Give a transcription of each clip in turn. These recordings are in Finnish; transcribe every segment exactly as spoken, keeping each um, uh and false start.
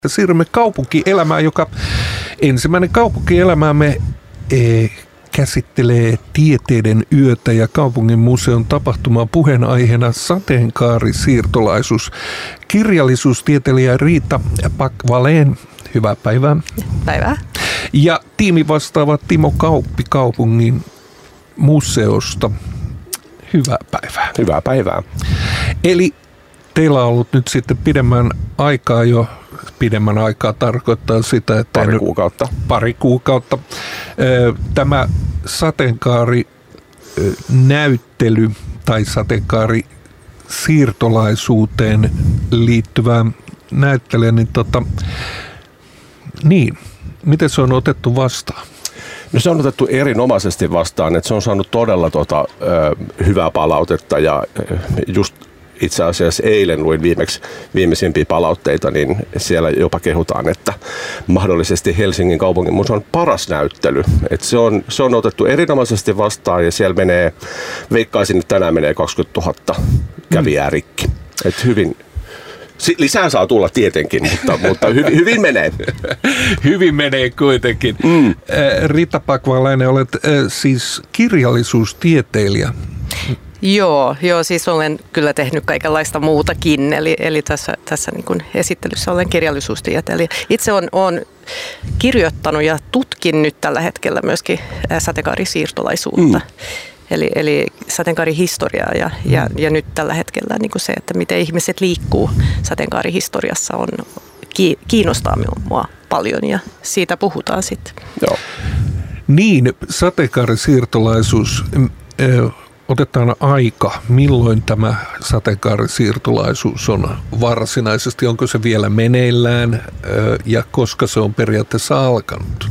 Siirrymme kaupunkielämään, joka ensimmäinen kaupunkielämäämme e, käsittelee tieteiden yötä ja kaupungin museon tapahtumaa puheenaiheena sateenkaarisiirtolaisuus. Kirjallisuustieteilijä Riitta Pak-Wallén, hyvää päivää. Päivää. Ja tiimi vastaava Timo Kauppi kaupungin museosta. Hyvää päivää. Hyvää päivää. Eli teillä on ollut nyt sitten pidemmän aikaa jo, pidemmän aikaa tarkoittaa sitä, että... Pari kuukautta. Pari kuukautta. Tämä sateenkaarinäyttely tai sateenkaarisiirtolaisuuteen liittyvä näyttely, niin, tota, niin miten se on otettu vastaan? No se on otettu erinomaisesti vastaan, että se on saanut todella tota, ö, hyvää palautetta ja just itse asiassa eilen luin viimeksi viimeisimpiä palautteita, niin siellä jopa kehutaan, että mahdollisesti Helsingin kaupungin museon paras näyttely. Että se, on, se on otettu erinomaisesti vastaan ja siellä menee, veikkaisin, että tänään menee kaksikymmentätuhatta kävijää rikki. Että hyvin... Lisää saa tulla tietenkin, mutta, mutta hyvin, hyvin menee. Hyvin menee kuitenkin. Mm. Riitta Pak-Wallén, olet siis kirjallisuustieteilijä. Joo, joo, siis olen kyllä tehnyt kaikenlaista muutakin, eli, eli tässä, tässä niin kuin esittelyssä olen kirjallisuustieteilijä. Itse olen, olen kirjoittanut ja tutkin nyt tällä hetkellä myöskin sateenkaarisiirtolaisuutta. Mm. Eli, eli sateenkaarihistoriaa ja, mm. ja, ja nyt tällä hetkellä niin kuin se, että miten ihmiset liikkuu sateenkaarihistoriassa on, kiinnostaa minua paljon ja siitä puhutaan sitten. Joo. Niin, sateenkaarisiirtolaisuus, otetaan aika, milloin tämä sateenkaarisiirtolaisuus on varsinaisesti, onko se vielä meneillään ja koska se on periaatteessa alkanut?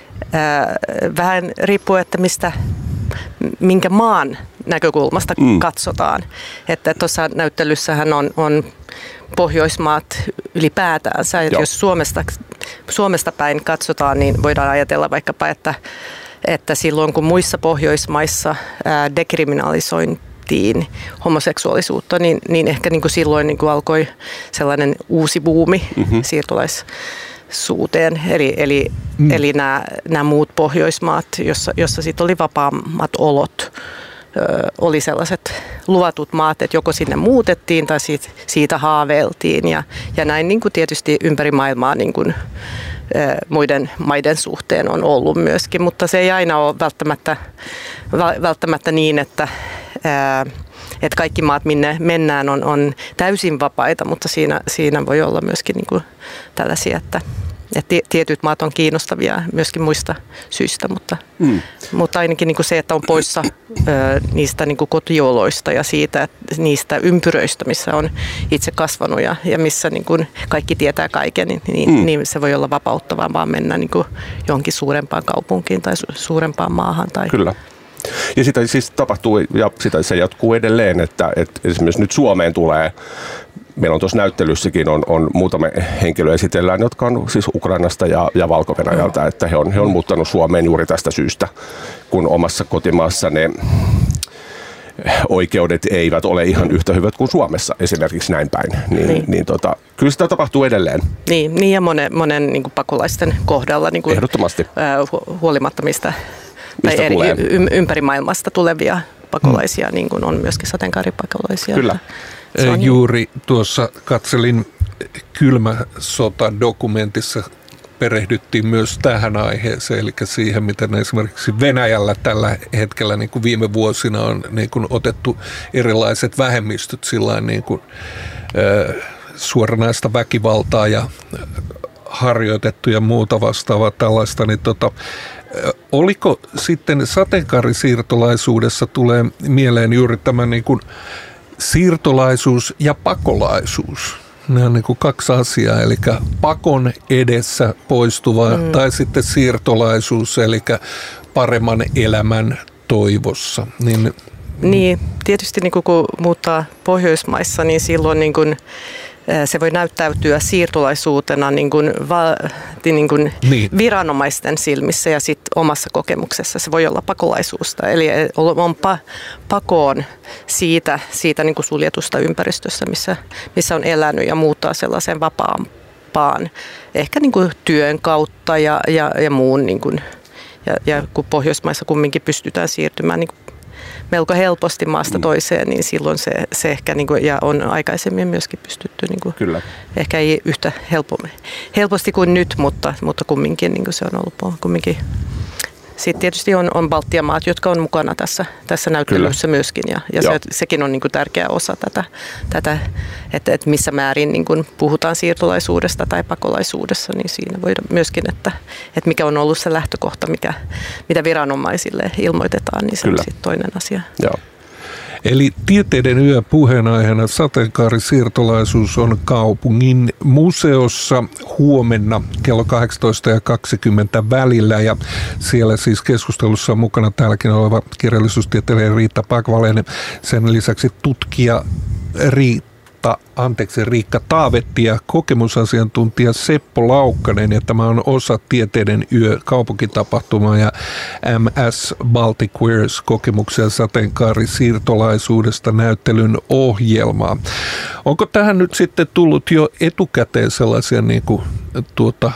Vähän riippuu, että mistä... minkä maan näkökulmasta mm. katsotaan. Että tuossa näyttelyssähän on, on Pohjoismaat ylipäätäänsä. Että jos Suomesta, Suomesta päin katsotaan, niin voidaan ajatella vaikkapa, että, että silloin kun muissa Pohjoismaissa ää, dekriminalisointiin homoseksuaalisuutta, niin, niin ehkä niin kuin silloin niin kuin alkoi sellainen uusi buumi mm-hmm. siirtolais suuteen, eli, eli, mm. eli nämä, nämä muut Pohjoismaat, jossa, jossa sitten oli vapaammat olot, ö, oli sellaiset luvatut maat, että joko sinne muutettiin tai siitä, siitä haaveiltiin ja, ja näin niin kuin tietysti ympäri maailmaa niin kuin, ö, muiden maiden suhteen on ollut myöskin, mutta se ei aina ole välttämättä, välttämättä niin, että ö, että kaikki maat, minne mennään, on, on täysin vapaita, mutta siinä, siinä voi olla myöskin niin kuin tällaisia, että, että tietyt maat on kiinnostavia myöskin muista syistä, mutta, mm. mutta ainakin niin kuin se, että on poissa ö, niistä niin kuin kotioloista ja siitä, niistä ympyröistä, missä on itse kasvanut ja, ja missä niin kuin kaikki tietää kaiken, niin, mm. niin se voi olla vapauttavaa vaan mennä niin kuin johonkin suurempaan kaupunkiin tai su- suurempaan maahan. Tai Kyllä. Ja sitä siis tapahtuu ja sitä se jatkuu edelleen, että, että esimerkiksi nyt Suomeen tulee, meillä on tuossa näyttelyssäkin on, on muutama henkilö esitellään, jotka on siis Ukrainasta ja, ja Valko-Venäjältä, että he on, he on muuttanut Suomeen juuri tästä syystä, kun omassa kotimaassa ne oikeudet eivät ole ihan yhtä hyvät kuin Suomessa esimerkiksi näin päin, niin, niin. niin tota, kyllä sitä tapahtuu edelleen. Niin, niin ja monen, monen niin kuin pakolaisten kohdalla niin kuin, ehdottomasti hu- huolimatta mistä tai eri, y- ympäri maailmasta tulevia pakolaisia, hmm. niin kuin on myöskin sateenkaaripakolaisia. Kyllä. Juuri tuossa katselin Kylmä sota-dokumentissa perehdyttiin myös tähän aiheeseen, eli siihen, miten esimerkiksi Venäjällä tällä hetkellä niin kuin viime vuosina on niin kuin otettu erilaiset vähemmistöt sillain niin kuin, äh, suoranaista väkivaltaa ja harjoitettu ja muuta vastaavaa tällaista, niin tota, oliko sitten sateenkaarisiirtolaisuudessa tulee mieleen juuri tämä niin kuin siirtolaisuus ja pakolaisuus? Nämä on niin kuin kaksi asiaa, eli pakon edessä poistuva mm. tai sitten siirtolaisuus, eli paremman elämän toivossa. Niin, niin tietysti niin kuin kun muuttaa Pohjoismaissa, niin silloin niin kuin se voi näyttäytyä siirtolaisuutena niin kuin va, niin kuin niin. viranomaisten silmissä ja sitten omassa kokemuksessa se voi olla pakolaisuusta. Eli on pa, pakoon siitä, siitä niin kuin suljetusta ympäristössä, missä, missä on elänyt ja muuttaa sellaiseen vapaan, Eurooppaan, ehkä niin kuin työn kautta ja, ja, ja muun, niin kuin, ja, ja kun Pohjoismaissa kumminkin pystytään siirtymään niin kuin melko helposti maasta toiseen, niin silloin se, se ehkä, niin kuin, ja on aikaisemmin myöskin pystytty, niin kuin, Kyllä. ehkä ei yhtä helpo, helposti kuin nyt, mutta, mutta kumminkin niin kuin se on ollut kumminkin. Sitten tietysti on, on Baltian maat, jotka on mukana tässä, tässä näyttelyssä Kyllä. myöskin, ja, ja se, sekin on niin kuin tärkeä osa tätä, tätä että, että missä määrin niin kuin puhutaan siirtolaisuudesta tai pakolaisuudessa, niin siinä voidaan myöskin, että, että mikä on ollut se lähtökohta, mikä, mitä viranomaisille ilmoitetaan, niin se Kyllä. on sitten toinen asia. Joo. Eli Tieteiden yö puheenaiheena sateenkaarisiirtolaisuus on kaupungin museossa huomenna kello kahdeksantoista ja kaksikymmentä välillä. Ja siellä siis keskustelussa on mukana täälläkin oleva kirjallisuustieteilijä Riitta Pakvalainen. Sen lisäksi tutkija Riitta. Anteeksi, Riikka Taavetti ja kokemusasiantuntija Seppo Laukkanen, ja tämä on osa Tieteiden yö kaupunkitapahtumaa ja M S Baltic Queers kokemuksia sateenkaarisiirtolaisuudesta näyttelyn ohjelmaa. Onko tähän nyt sitten tullut jo etukäteen sellaisia niin kuin, tuota,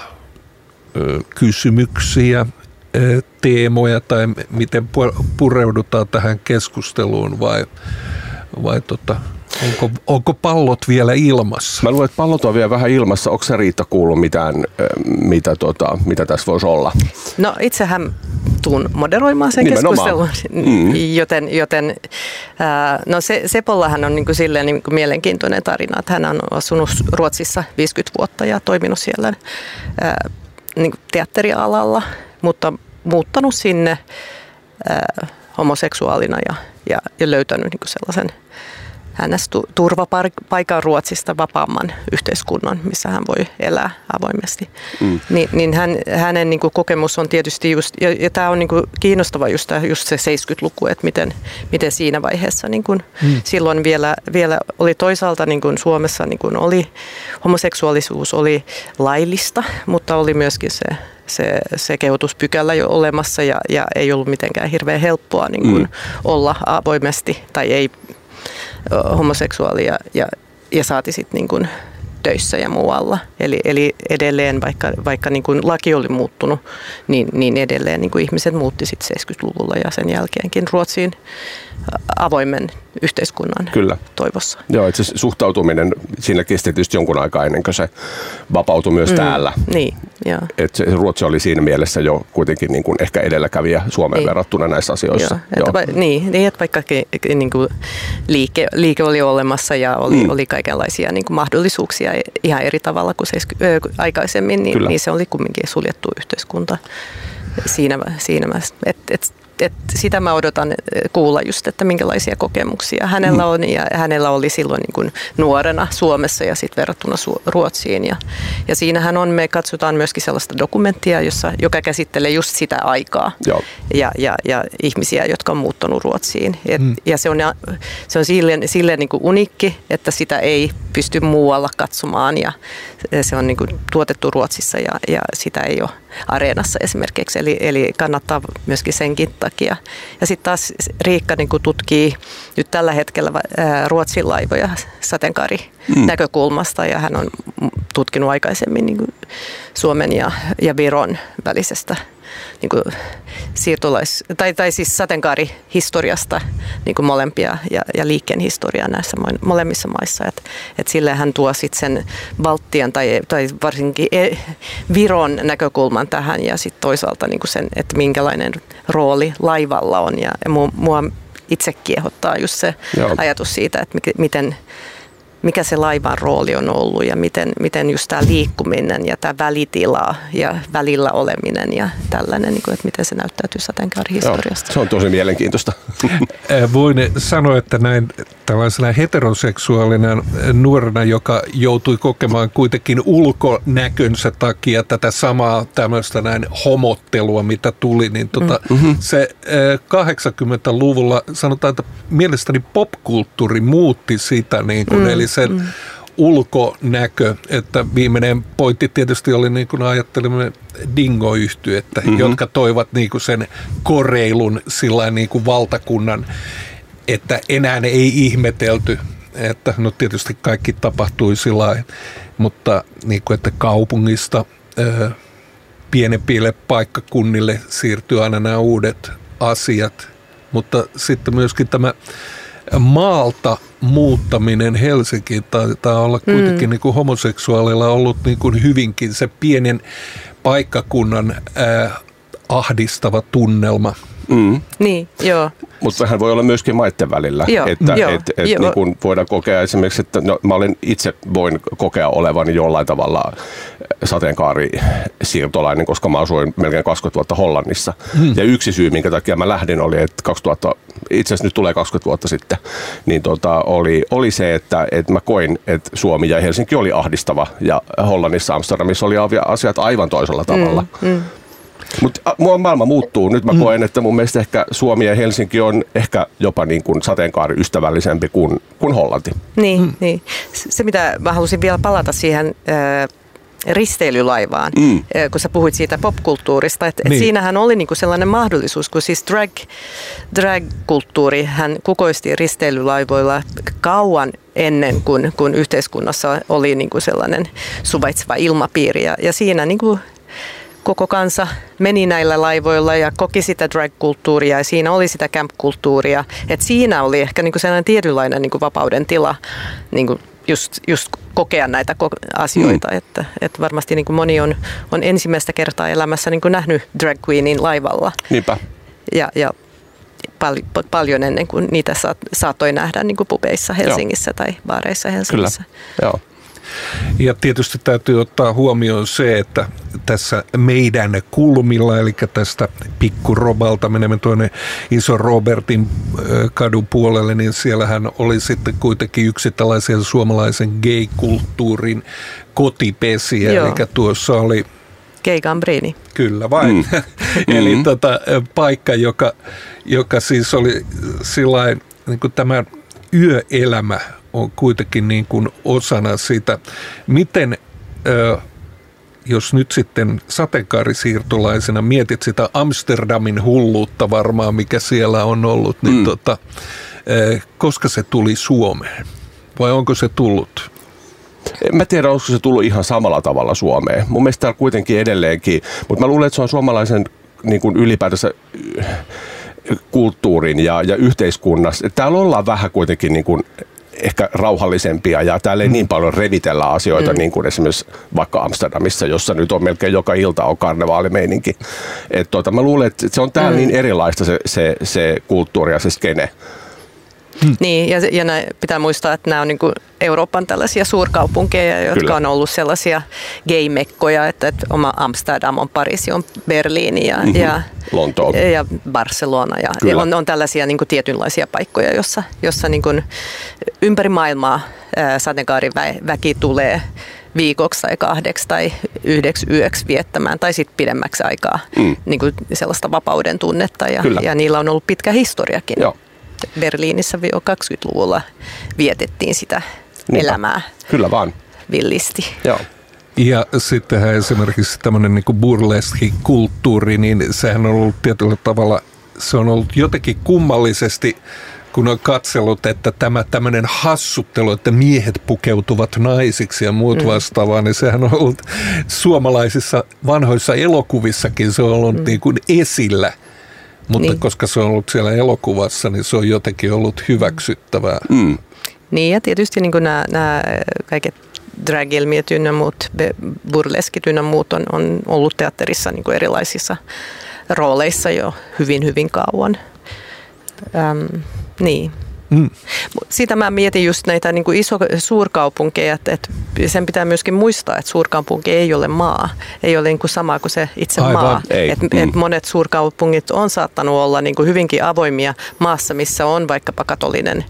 kysymyksiä, teemoja tai miten pureudutaan tähän keskusteluun vai, vai tota, Onko, onko pallot vielä ilmassa? Mä luulen, että pallot on vielä vähän ilmassa. Onko se Riitta kuullut mitään, mitä, tota, mitä tässä voisi olla? No itsehän tuun moderoimaan sen keskustelun, mm. joten, joten ää, no se, Sepollahan on niin kuin silleen niin kuin mielenkiintoinen tarina, että hän on asunut Ruotsissa viisikymmentä vuotta ja toiminut siellä ää, niin kuin teatterialalla, mutta muuttanut sinne ää, homoseksuaalina ja, ja, ja löytänyt niin kuin sellaisen hänestä turvapaikan Ruotsista vapaamman yhteiskunnan, missä hän voi elää avoimesti. Mm. Ni, niin hän, hänen niin kuin, kokemus on tietysti just, ja, ja tämä on niin kuin, kiinnostava just, just se seitsemänkymmentäluku, että miten, miten siinä vaiheessa niin kuin, mm. silloin vielä, vielä oli toisaalta niin kuin Suomessa niin kuin oli, homoseksuaalisuus oli laillista, mutta oli myöskin se se, se kehotuspykälä jo olemassa ja, ja ei ollut mitenkään hirveän helppoa niin kuin, mm. olla avoimesti tai ei homoseksuaalia ja, ja saati sitten niin kuin töissä ja muualla. Eli, eli edelleen, vaikka, vaikka niin kuin laki oli muuttunut, niin, niin edelleen niin kuin ihmiset muutti sitten seitsemänkymmentäluvulla ja sen jälkeenkin Ruotsiin avoimen yhteiskunnan Kyllä. toivossa. Joo, itse suhtautuminen, siinä kesti tietysti jonkun aikaa ennen kuin se vapautui myös mm, täällä. Niin, joo. Et se, Ruotsi oli siinä mielessä jo kuitenkin niin kuin ehkä edelläkävijä Suomeen niin. verrattuna näissä asioissa. Joo, että va, niin, niin, että vaikka niin kuin liike, liike oli olemassa ja oli, mm. oli kaikenlaisia niin kuin mahdollisuuksia ihan eri tavalla kuin se, ö, aikaisemmin, niin, niin se oli kumminkin suljettu yhteiskunta siinä, siinä että et, Et sitä mä odotan kuulla just, että minkälaisia kokemuksia hänellä on ja hänellä oli silloin niin kuin nuorena Suomessa ja sitten verrattuna Ruotsiin. Ja, ja siinähän on, me katsotaan myöskin sellaista dokumenttia, jossa, joka käsittelee just sitä aikaa ja, ja, ja ihmisiä, jotka on muuttanut Ruotsiin. Et, mm. Ja se on, se on silleen, silleen niin kuin unikki, että sitä ei pysty muualla katsomaan ja se on niin kuin tuotettu Ruotsissa ja, ja sitä ei ole Areenassa esimerkiksi, eli, eli kannattaa myöskin senkin takia. Ja sitten taas Riikka niin kuin tutkii nyt tällä hetkellä ää, Ruotsin laivoja sateenkaarinäkökulmasta, ja hän on tutkinut aikaisemmin niin kuin Suomen ja, ja Viron välisestä niin kuin siirtolais, tai, tai siis sateenkaarihistoriasta niin kuin molempia ja, ja liikkeen historiaa näissä molemmissa maissa. Et, et silleen hän tuo sitten sen Baltian tai, tai varsinkin Viron näkökulman tähän ja sitten toisaalta niin kuin sen, että minkälainen rooli laivalla on. Ja, ja mua, mua itse kiehottaa just se Joo. ajatus siitä, että miten mikä se laivan rooli on ollut ja miten, miten just tämä liikkuminen ja tämä välitila ja välillä oleminen ja tällainen, että miten se näyttäytyy sateenkaarihistoriasta. Se on tosi mielenkiintoista. Voin sanoa, että näin tällaisena heteroseksuaalina nuorena, joka joutui kokemaan kuitenkin ulkonäkönsä takia tätä samaa tämmöistä näin homottelua, mitä tuli, niin tota, mm-hmm. se kahdeksankymmentäluvulla sanotaan, että mielestäni popkulttuuri muutti sitä, niin kuin, mm. eli sen mm. ulkonäkö, että viimeinen pointti tietysti oli niin kuin ajattelimme dingo-yhtyettä, mm-hmm. jotka toivat niin kuin sen koreilun sillain niin kuin valtakunnan, että enää ei ihmetelty että no tietysti kaikki tapahtui sillä lailla, mutta niin kuin, että kaupungista ö, pienempille paikkakunnille siirtyy aina nämä uudet asiat, mutta sitten myöskin tämä maalta muuttaminen Helsinkiin taitaa olla kuitenkin mm. niin kuin homoseksuaalilla ollut niin kuin hyvinkin se pienen paikkakunnan ää, ahdistava tunnelma. Mm. Niin, joo. Mutta vähän voi olla myöskin maiden välillä, joo, että joo, et, et joo. niin kun voidaan kokea esimerkiksi, että no, mä olen itse voin kokea olevani jollain tavalla sateenkaarisiirtolainen, koska mä asuin melkein kaksikymmentä vuotta Hollannissa. Hmm. Ja yksi syy, minkä takia mä lähdin, oli, että kaksituhatta, itse asiassa nyt tulee kaksikymmentä vuotta sitten, niin tota, oli, oli se, että, että mä koin, että Suomi ja Helsinki oli ahdistava ja Hollannissa, Amsterdamissa oli asiat aivan toisella tavalla. Hmm. Hmm. Mutta maailma muuttuu. Nyt mä koen, että mun mielestä ehkä Suomi ja Helsinki on ehkä jopa niin kuin sateenkaariystävällisempi kuin, kuin Hollanti. Niin, mm. niin. Se mitä mä halusin vielä palata siihen äh, risteilylaivaan, mm. äh, kun sä puhuit siitä popkulttuurista, että niin. et siinähän oli niinku sellainen mahdollisuus, kun siis drag, drag-kulttuuri hän kukoisti risteilylaivoilla kauan ennen kuin kun yhteiskunnassa oli niinku sellainen suvaitseva ilmapiiri ja, ja siinä niinku koko kansa meni näillä laivoilla ja koki sitä drag-kulttuuria ja siinä oli sitä camp-kulttuuria. Et siinä oli ehkä niinku sellainen tietynlainen niinku vapauden tila niinku just, just kokea näitä asioita. Mm. Että, et varmasti niinku moni on, on ensimmäistä kertaa elämässä niinku nähnyt drag queenin laivalla. Niinpä. Ja, ja pal- paljon ennen kuin niitä saat, saattoi nähdä niinku pubeissa Helsingissä Joo. tai baareissa Helsingissä. Kyllä. Joo. Ja tietysti täytyy ottaa huomioon se, että tässä meidän kulmilla, eli tästä Pikkurobalta menemme tuonne Iso Robertin kadun puolelle, niin siellähän oli sitten kuitenkin yksi tällaisia suomalaisen gay-kulttuurin kotipesiä, Joo. eli tuossa oli Gay Gambrini. Kyllä vain. Mm. Eli mm-hmm. tota, paikka, joka, joka siis oli sillain, niin kuin tämä yöelämä on kuitenkin niin kuin osana sitä. Miten, ö, jos nyt sitten sateenkaarisiirtolaisena mietit sitä Amsterdamin hulluutta varmaan, mikä siellä on ollut, niin mm. tota, ö, koska se tuli Suomeen? Vai onko se tullut? En mä tiedä, onko se tullut ihan samalla tavalla Suomeen. Mun mielestä täällä kuitenkin edelleenkin, mutta mä luulen, että se on suomalaisen niin kuin ylipäätänsä kulttuurin ja, ja yhteiskunnassa. Täällä ollaan vähän kuitenkin niin kuin ehkä rauhallisempia ja täällä ei mm. niin paljon revitellä asioita mm. niin kuin esimerkiksi vaikka Amsterdamissa, jossa nyt on melkein joka ilta on karnevaalimeininki. Et tota, mä luulen, että se on täällä mm. niin erilaista se, se, se kulttuuri ja se skene. Hmm. Niin, ja, ja näin, pitää muistaa, että nämä on niin kuin Euroopan tällaisia suurkaupunkeja, jotka Kyllä. on ollut sellaisia gay-mekkoja, että, että oma Amsterdam on Pariisi, on Berliini ja, mm-hmm. ja, ja Barcelona. Ja, ja on, on tällaisia niin kuin tietynlaisia paikkoja, jossa, jossa niin kuin ympäri maailmaa ää, sateenkaariväki tulee viikoksi tai kahdeksi tai yhdeksi yöksi viettämään tai sitten pidemmäksi aikaa mm. niin kuin sellaista vapauden tunnetta ja, ja niillä on ollut pitkä historiakin. Joo. Berliinissä jo kaksikymmentäluvulla vietettiin sitä Niinpä. elämää. Kyllä vaan. Villisti. Joo. Ja sittenhän esimerkiksi tämmöinen niin kuin burleski-kulttuuri, niin sehän on ollut tietyllä tavalla, se on ollut jotenkin kummallisesti, kun on katsellut, että tämä tämmöinen hassuttelu, että miehet pukeutuvat naisiksi ja muut mm. vastaavaa, niin sehän on ollut suomalaisissa vanhoissa elokuvissakin, se on ollut mm. niin kuin esillä. Mutta niin. koska se on ollut siellä elokuvassa, niin se on jotenkin ollut hyväksyttävää. Mm. Niin ja tietysti niin nämä, nämä kaiket drag-ilmiöt ynnä muut, burleskit ynnä muut on, on ollut teatterissa niin kuin erilaisissa rooleissa jo hyvin, hyvin kauan. Ähm, niin. Mm. Sitä mä mietin just näitä niin kuin iso, suurkaupunkeja, että, että sen pitää myöskin muistaa, että suurkaupunki ei ole maa. Ei ole niin kuin sama kuin se itse Aivan. maa. Et, mm. et monet suurkaupungit on saattanut olla niin kuin hyvinkin avoimia maassa, missä on vaikkapa katolinen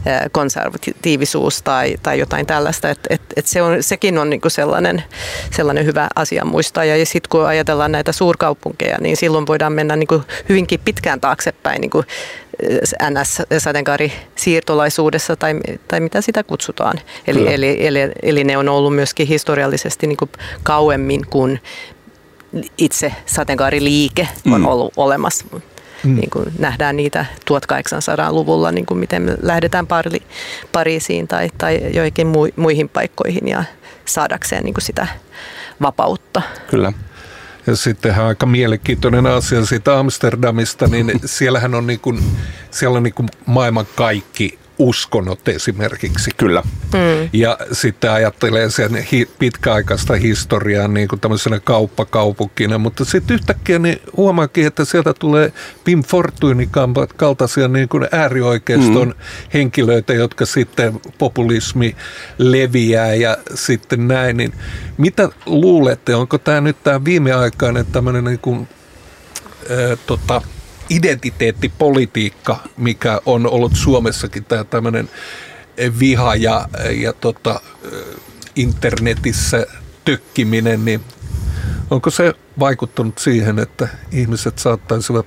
konservatiivisuus tai, tai jotain tällaista. Et, et, et se on, sekin on niin kuin sellainen, sellainen hyvä asia muistaa. Ja sitten kun ajatellaan näitä suurkaupunkeja, niin silloin voidaan mennä niin kuin hyvinkin pitkään taaksepäin niin kuin N S-sateenkaarisiirtolaisuudessa tai, tai mitä sitä kutsutaan. Eli, eli, eli, eli ne on ollut myöskin historiallisesti niin kuin kauemmin kuin itse sateenkaariliike on mm. ollut olemassa. mm. niin kuin nähdään niitä tuhatkahdeksansataaluvulla, niin kuin miten me lähdetään Pari, Pariisiin tai, tai joihin muihin paikkoihin ja saadakseen niin kuin sitä vapautta. Kyllä. Ja sittenhän aika mielenkiintoinen asia siitä Amsterdamista, niin siellähän on, niin kuin, siellä on niin kuin maailman kaikki uskonnot esimerkiksi. Kyllä. Mm. Ja sitten ajattelee sen hi- pitkäaikaista historiaa niin kuin tämmöisenä kauppakaupunkina, mutta sitten yhtäkkiä niin huomaakin, että sieltä tulee Pim Fortuyn kaltaisia niin kuin äärioikeiston mm. henkilöitä, jotka sitten populismi leviää ja sitten näin. Niin mitä luulette, onko tämä nyt tämä viimeaikainen tämmöinen niin kuin, ää, tota, identiteettipolitiikka, mikä on ollut Suomessakin, tämä tämmöinen viha ja, ja tota, internetissä tökkiminen, niin onko se vaikuttanut siihen, että ihmiset saattaisivat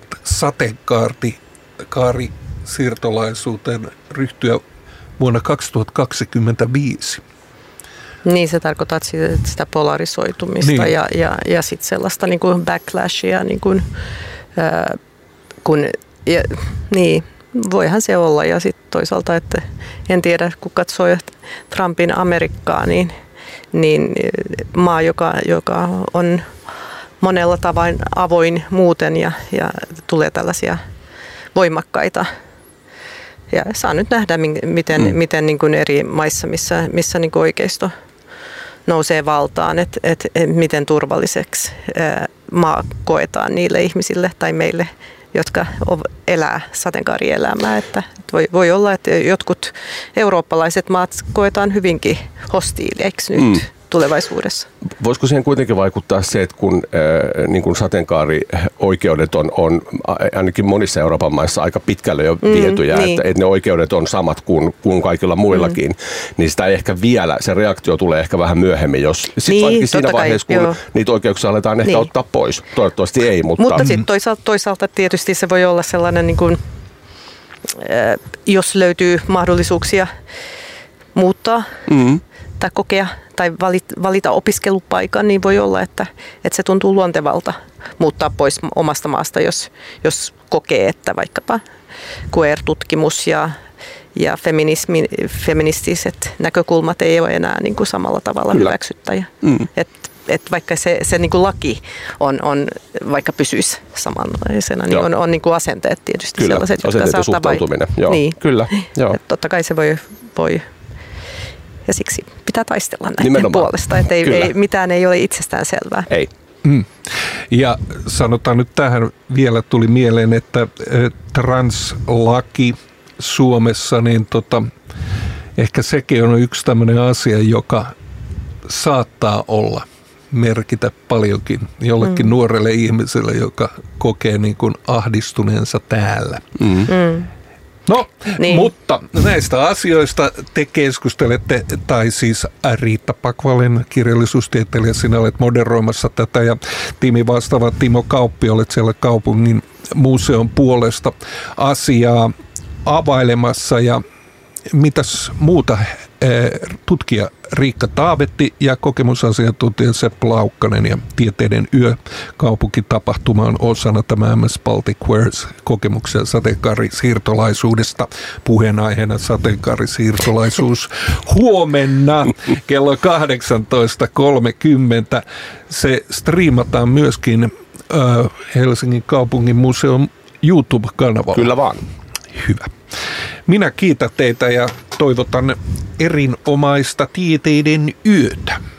sateenkaarisiirtolaisuuteen ryhtyä vuonna kaksituhattakaksikymmentäviisi? Niin, se tarkoittaa sitä polarisoitumista niin. ja, ja, ja sitten sellaista niin kuin backlashia, niin kuin, ää, kun, ja, niin, voihan se olla. Ja sitten toisaalta, että en tiedä, kun katsoo Trumpin Amerikkaa, niin, niin maa, joka, joka on monella tavoin avoin muuten ja, ja tulee tällaisia voimakkaita. Ja saa nyt nähdä, miten, mm. miten niin kuin eri maissa, missä, missä niin kuin oikeisto nousee valtaan, että et, et miten turvalliseksi ää, maa koetaan niille ihmisille tai meille, jotka elää sateenkaarielämää. Että voi, voi olla, että jotkut eurooppalaiset maat koetaan hyvinkin hostiileiksi nyt mm. tulevaisuudessa. Voisiko siihen kuitenkin vaikuttaa se, että kun, äh, niin kun sateenkaarioikeudet on, on ainakin monissa Euroopan maissa aika pitkälle jo vietyjä, mm, niin. että, että ne oikeudet on samat kuin, kuin kaikilla muillakin, mm. niin sitä ehkä vielä, se reaktio tulee ehkä vähän myöhemmin, jos sitten niin, vaikka siinä vaiheessa, kun joo. niitä oikeuksia aletaan ehkä niin. ottaa pois. Toivottavasti ei, mutta... Mutta sitten toisaalta, toisaalta tietysti se voi olla sellainen, niin kuin, äh, jos löytyy mahdollisuuksia muuttaa mm. tai kokea tai valita opiskelupaikan, niin voi olla, että, että se tuntuu luontevalta muuttaa pois omasta maasta, jos, jos kokee, että vaikkapa queer-tutkimus ja, ja feminismi, feministiset näkökulmat ei ole enää niin kuin samalla tavalla Kyllä. hyväksyttäjä. Mm. Et, et vaikka se, se niin kuin laki on, on, vaikka pysyisi samanlaisena, niin on, on niin kuin asenteet tietysti Kyllä. sellaiset, jotka asenteet saattaa suhtautuminen. Joo. Niin. Kyllä. Joo. Et totta kai se voi... voi ja siksi pitää taistella näiden Nimenomaan. puolesta, että ei, ei, mitään ei ole itsestään selvää. Ei. Mm. Ja sanotaan nyt tähän vielä tuli mieleen, että translaki Suomessa, niin tota, ehkä sekin on yksi tämmöinen asia, joka saattaa olla, merkitä paljonkin jollekin mm. nuorelle ihmiselle, joka kokee niin kuin ahdistuneensa täällä. Mm. Mm. No, niin. Mutta näistä asioista te keskustelette, tai siis Riitta Pakvalen, kirjallisuustieteilijä, sinä olet moderoimassa tätä, ja tiimi vastaava Timo Kauppi, olet siellä kaupungin museon puolesta asiaa availemassa, ja mitäs muuta tutkija Riikka Taavetti ja kokemusasiantuntija Sepp Laukkanen ja Tieteiden yö kaupunkitapahtuma on osana tämä M S Baltic Queers kokemuksia sateenkaarisiirtolaisuudesta. Puheenaiheena sateenkaarisiirtolaisuus huomenna kello kahdeksantoista kolmekymmentä. Se striimataan myöskin äh, Helsingin kaupungin museon YouTube-kanavalla. Kyllä vaan. Hyvä. Minä kiitän teitä ja toivotan erinomaista tieteiden yötä.